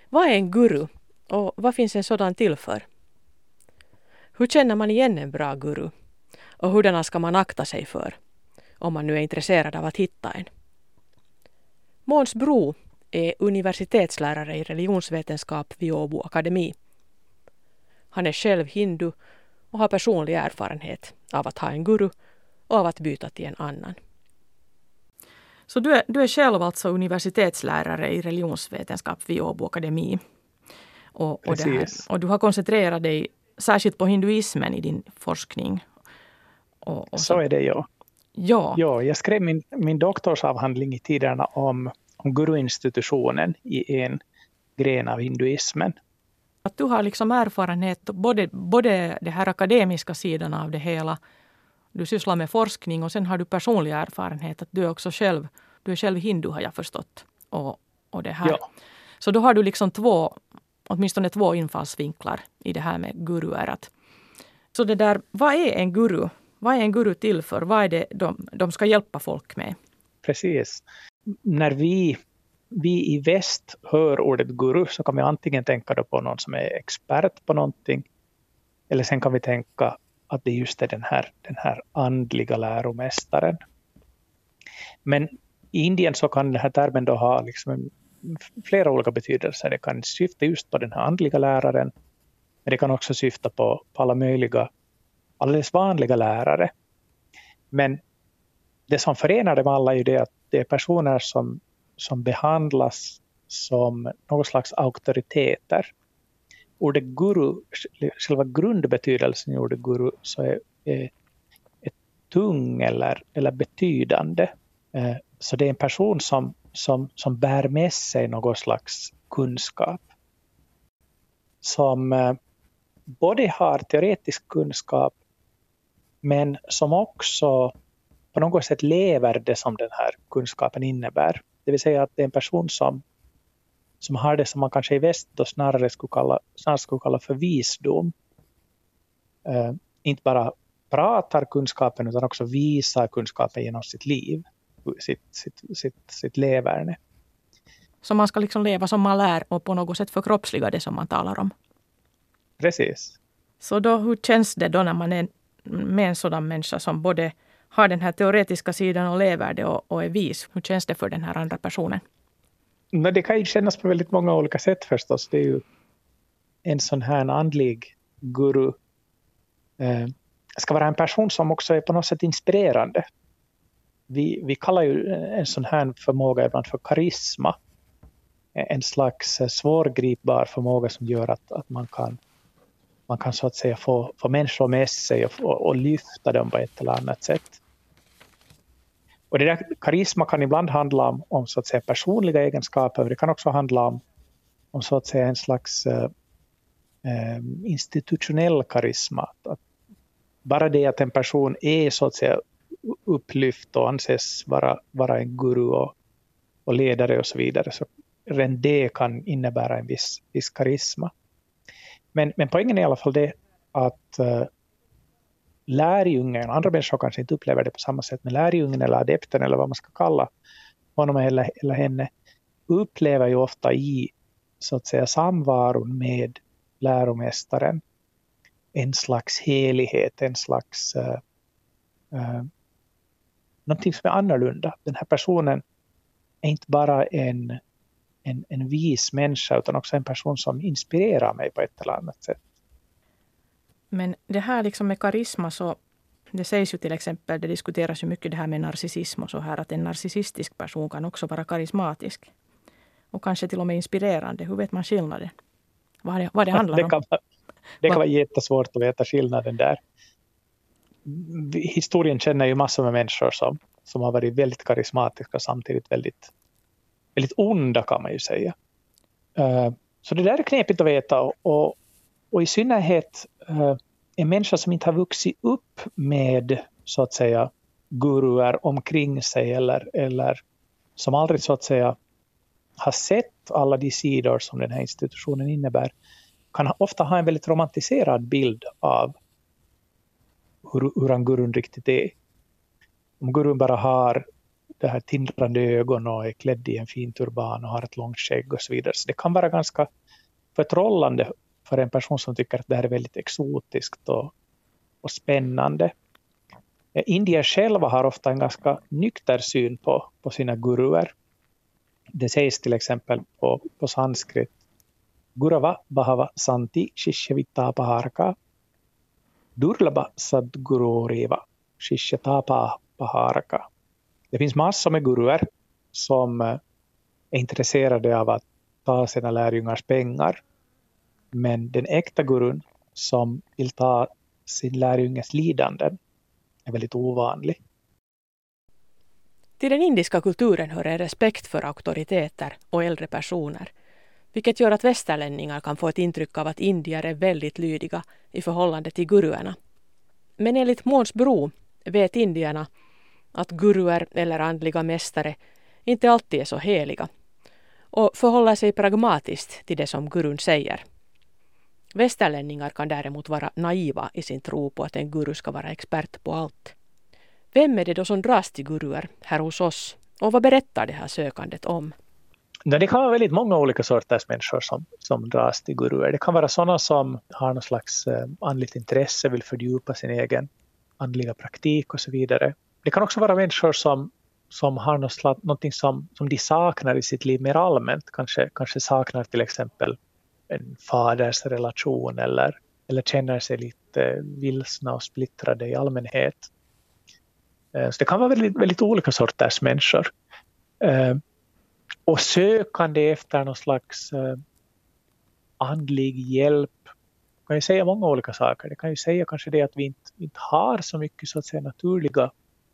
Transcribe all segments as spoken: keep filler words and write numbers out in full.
Vad är en guru och vad finns en sådan till för? Hur känner man igen en bra guru? Och hurdana ska man akta sig för? Om man nu är intresserad av att hitta en. Måns Bro är universitetslärare i religionsvetenskap vid Åbo Akademi. Han är själv hindu och har personlig erfarenhet av att ha en guru och av att byta till en annan. Så du är, du är själv alltså universitetslärare i religionsvetenskap vid Åbo Akademi. Och, och, det här, och du har koncentrerat dig särskilt på hinduismen i din forskning. Och, och så. så är det, ja. Ja. ja jag skrev min, min doktorsavhandling i tiderna om, om guruinstitutionen i en gren av hinduismen. Att du har liksom erfarenhet både, både det här akademiska sidan av det hela. Du sysslar med forskning och sen har du personlig erfarenhet att du är också själv, du är själv hindu har jag förstått. Och, och det här. Ja. Så då har du liksom två, åtminstone två infallsvinklar i det här med guruer. Att, så det där, vad är en guru? Vad är en guru till för? Vad är det de, de ska hjälpa folk med? Precis. När vi, vi i väst hör ordet guru så kan vi antingen tänka då på någon som är expert på någonting. Eller sen kan vi tänka att det just är den här, den här andliga läromästaren. Men i Indien så kan den här termen då ha liksom en, flera olika betydelser. Det kan syfta just på den här andliga läraren. Men det kan också syfta på, på alla möjliga, alldeles vanliga lärare. Men det som förenar dem alla är ju det att det är personer som, som behandlas som någon slags auktoriteter. Ordet guru, själva grundbetydelsen i ordet guru så är, är, är tung eller, eller betydande. Så det är en person som, som, som bär med sig någon slags kunskap. Som både har teoretisk kunskap men som också på något sätt lever det som den här kunskapen innebär. Det vill säga att det är en person som, som har det som man kanske i väst då snarare skulle kalla, snarare skulle kalla för visdom. Uh, inte bara pratar kunskapen utan också visar kunskapen genom sitt liv, sitt, sitt, sitt, sitt leverne. Så man ska liksom leva som man lär och på något sätt förkroppsliga det som man talar om. Precis. Så då, hur känns det då när man är med en sådan människa som både har den här teoretiska sidan och lever det och, och är vis? Hur känns det för den här andra personen? Men det kan ju kännas på väldigt många olika sätt förstås. Det är ju en sån här andlig guru. Eh, ska vara en person som också är på något sätt inspirerande. Vi, vi kallar ju en sån här förmåga ibland för karisma. En slags svårgripbar förmåga som gör att, att man kan man kan så att säga få, få människor med sig och, och, och lyfta dem på ett eller annat sätt. Och det där karisma kan ibland handla om, om så att säga personliga egenskaper, men det kan också handla om, om så att säga en slags eh, institutionell karisma. Att bara det att en person är så att säga upplyft och anses vara, vara en guru och, och ledare och så vidare, så redan det kan innebära en viss, viss karisma. Men, men poängen är i alla fall det att uh, lärjungen, andra människor kanske inte upplever det på samma sätt, men lärjungen eller adepten eller vad man ska kalla honom eller, eller henne upplever ju ofta i så att säga samvaron med läromästaren en slags helighet, en slags uh, uh, någonting som är annorlunda. Den här personen är inte bara en En, en vis människa utan också en person som inspirerar mig på ett eller annat sätt. Men det här liksom med karisma, så det sägs ju till exempel, det diskuteras ju mycket det här med narcissism och så här, att en narcissistisk person kan också vara karismatisk och kanske till och med inspirerande. Hur vet man skillnaden? Vad det, vad det handlar det om? Kan, det kan vara jättesvårt att veta skillnaden där. Historien känner ju massor med människor som, som har varit väldigt karismatiska och samtidigt väldigt väldigt onda kan man ju säga. Uh, så det där är knepigt att veta och, och, och i synnerhet uh, en människa som inte har vuxit upp med så att säga guruer omkring sig eller, eller som aldrig så att säga har sett alla de sidor som den här institutionen innebär kan ofta ha en väldigt romantiserad bild av hur, hur en gurun riktigt är. Om gurun bara har det här tindrande ögon och är klädd i en fin turban och har ett långt skägg och så vidare. Så det kan vara ganska förtrollande för en person som tycker att det här är väldigt exotiskt och, och spännande. Indier själva har ofta en ganska nykter syn på, på sina guruer. Det sägs till exempel på, på sanskrit: Gurava bahava santi shishyavitapaharka durlaba sadguroriva shishyatapaharka. Det finns massor med guruer som är intresserade av att ta sina lärjungars pengar. Men den äkta gurun som vill ta sin lärjunges lidanden är väldigt ovanlig. Till den indiska kulturen hör en respekt för auktoriteter och äldre personer, vilket gör att västerlänningar kan få ett intryck av att indier är väldigt lydiga i förhållande till guruerna. Men enligt Måns Bro vet indierna att guruer eller andliga mästare inte alltid är så heliga och förhåller sig pragmatiskt till det som gurun säger. Västerlänningar kan däremot vara naiva i sin tro på att en guru ska vara expert på allt. Vem är det då som dras till guruer här hos oss och vad berättar det här sökandet om? Det kan vara väldigt många olika sorters människor som, som dras till guruer. Det kan vara sådana som har någon slags eh, andligt intresse, vill fördjupa sin egen andliga praktik och så vidare. Det kan också vara människor som, som har något slags, någonting som, som de saknar i sitt liv mer allmänt. Kanske, kanske saknar till exempel en faders relation eller, eller känner sig lite vilsna och splittrade i allmänhet. Så det kan vara väldigt, väldigt olika sorters människor. Och sökande efter någon slags andlig hjälp kan ju säga många olika saker. Det kan ju säga kanske det att vi inte, inte har så mycket så att säga naturliga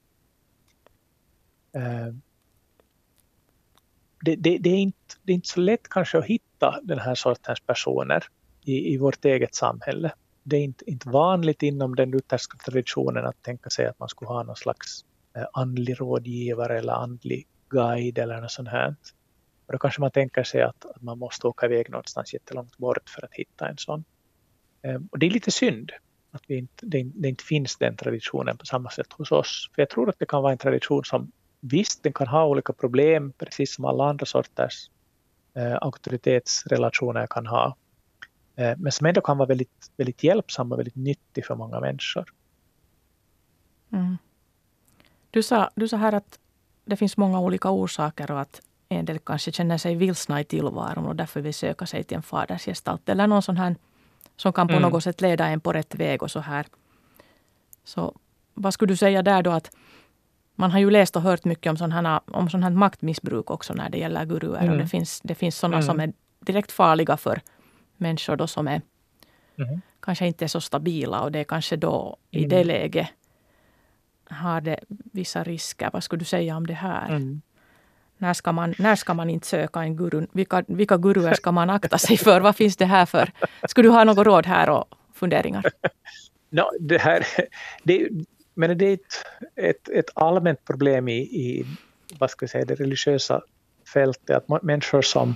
Det, det, det, är inte, det är inte så lätt kanske att hitta den här sortens personer i, i vårt eget samhälle. Det är inte, inte vanligt inom den lutherska traditionen att tänka sig att man skulle ha någon slags eh, andlig rådgivare eller andlig guide eller något sånt här. Och då kanske man tänker sig att, att man måste åka iväg någonstans jättelångt bort för att hitta en sån. Eh, och det är lite synd att vi inte, det, det inte finns den traditionen på samma sätt hos oss. För jag tror att det kan vara en tradition som visst, den kan ha olika problem, precis som alla andra sorters eh, auktoritetsrelationer kan ha. Eh, men som ändå kan vara väldigt, väldigt hjälpsam och väldigt nyttig för många människor. Mm. Du sa, du sa här att det finns många olika orsaker och att en del kanske känner sig vilsna i tillvaron och därför vill söka sig till en fadersgestalt eller någon sån här som kan på mm. något sätt leda en på rätt väg och så här. Så vad skulle du säga där då att man har ju läst och hört mycket om sån här, om sån här maktmissbruk också när det gäller guruer. Mm. Och det finns, det finns sådana mm. som är direkt farliga för människor då som är mm. kanske inte är så stabila. Och det är kanske då mm. i det läget har det vissa risker. Vad skulle du säga om det här? Mm. När, ska man, när ska man inte söka en guru? Vilka, vilka guruer ska man akta sig för? Vad finns det här för? Skulle du ha något råd här och funderingar? No, det här... Det, Men det är ett, ett, ett allmänt problem i, i vad ska jag säga, det religiösa fältet. Att människor som,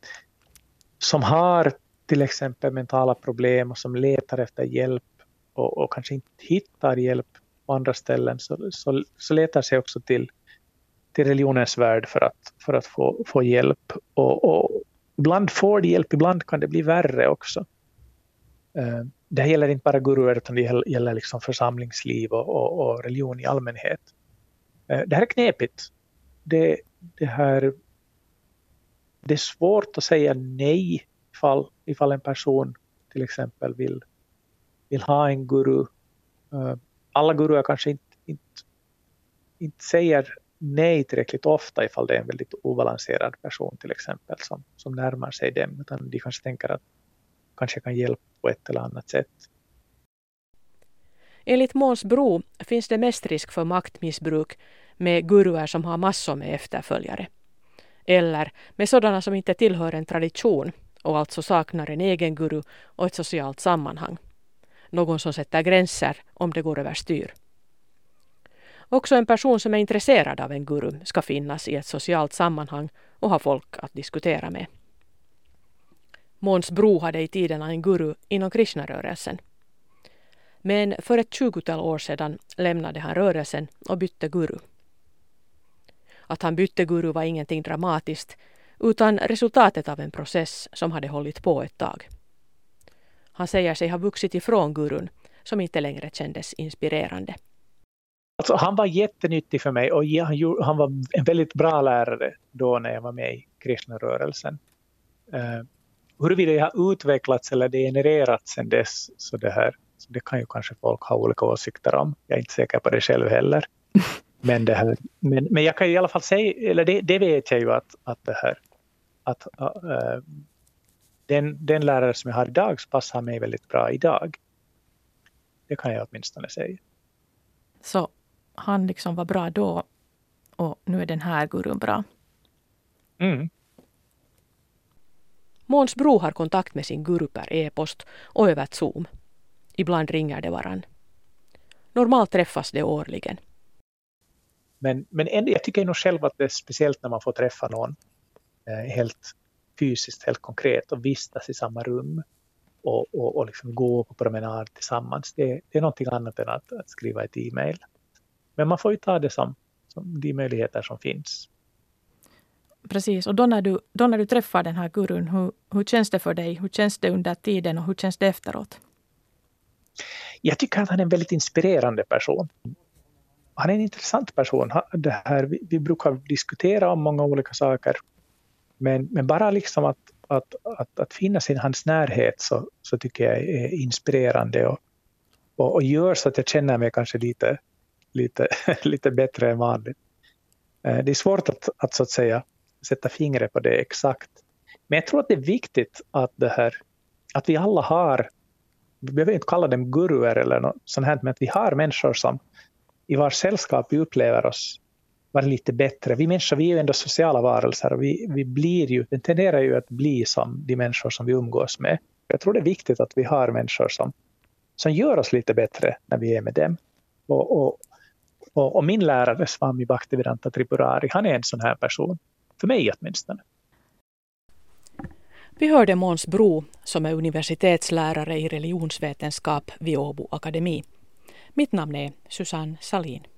som har till exempel mentala problem och som letar efter hjälp och, och kanske inte hittar hjälp på andra ställen så, så, så letar sig också till, till religionens värld för att, för att få, få hjälp. Och, och ibland får de hjälp, ibland kan det bli värre också. Uh, Det gäller inte bara guruer utan det gäller liksom församlingsliv och, och, och religion i allmänhet. Det här är knepigt. Det, det, här, det är svårt att säga nej ifall, ifall en person till exempel vill, vill ha en guru. Alla guruer kanske inte, inte, inte säger nej tillräckligt ofta ifall det är en väldigt obalanserad person till exempel som, som närmar sig dem. Utan de kanske tänker att kanske kan hjälpa på ett eller annat sätt. Enligt Måns Bro finns det mest risk för maktmissbruk med guruer som har massor med efterföljare. Eller med sådana som inte tillhör en tradition och alltså saknar en egen guru och ett socialt sammanhang. Någon som sätter gränser om det går över styr. Också en person som är intresserad av en guru ska finnas i ett socialt sammanhang och ha folk att diskutera med. Måns Bro hade i tiderna en guru inom Krishna-rörelsen. Men för ett tjugotal år sedan lämnade han rörelsen och bytte guru. Att han bytte guru var ingenting dramatiskt, utan resultatet av en process som hade hållit på ett tag. Han säger sig ha vuxit ifrån gurun, som inte längre kändes inspirerande. Alltså, han var jättenyttig för mig och han, han var en väldigt bra lärare då när jag var med i Krishna-rörelsen. Uh, huruvida jag har utvecklats eller degenererats sedan dess, så det här, så det kan ju kanske folk ha olika åsikter om. Jag är inte säker på det själv heller. Men, det här, men, men jag kan i alla fall säga, eller det, det vet jag ju att, att det här, att uh, den, den lärare som jag har idag passar mig väldigt bra idag. Det kan jag åtminstone säga. Så han liksom var bra då och nu är den här gurun bra. Mm. Måns Bro har kontakt med sin guru per e-post och över Zoom. Ibland ringer det varann. Normalt träffas det årligen. Men, men ändå, jag tycker nog själv att det är speciellt när man får träffa någon eh, helt fysiskt, helt konkret och vistas i samma rum och, och, och liksom gå på promenad tillsammans. Det, det är någonting annat än att, att skriva ett e-mail. Men man får ju ta det som, som de möjligheter som finns. Precis, och då när du, då när du träffar den här gurun, hur, hur känns det för dig? Hur känns det under tiden och hur känns det efteråt? Jag tycker att han är en väldigt inspirerande person. Han är en intressant person. Det här, vi, vi brukar diskutera om många olika saker. Men, men bara liksom att, att, att, att finnas i hans närhet så, så tycker jag är inspirerande. Och, och, och gör så att jag känner mig kanske lite, lite, lite bättre än vanligt. Det är svårt att, att, så att säga, sätta fingret på det exakt. Men jag tror att det är viktigt att, det här, att vi alla har, vi behöver inte kalla dem guruer eller något sånt här, men att vi har människor som i vars sällskap vi upplever oss vara lite bättre. Vi människor, vi är ju ändå sociala varelser och vi, vi blir ju, det tenderar ju att bli som de människor som vi umgås med. Jag tror det är viktigt att vi har människor som, som gör oss lite bättre när vi är med dem. Och, och, och, och min lärare Swami Bhaktivedanta Tripurari, han är en sån här person. För mig åtminstone. Vi hörde Måns Bro som är universitetslärare i religionsvetenskap vid Åbo Akademi. Mitt namn är Susanne Salin.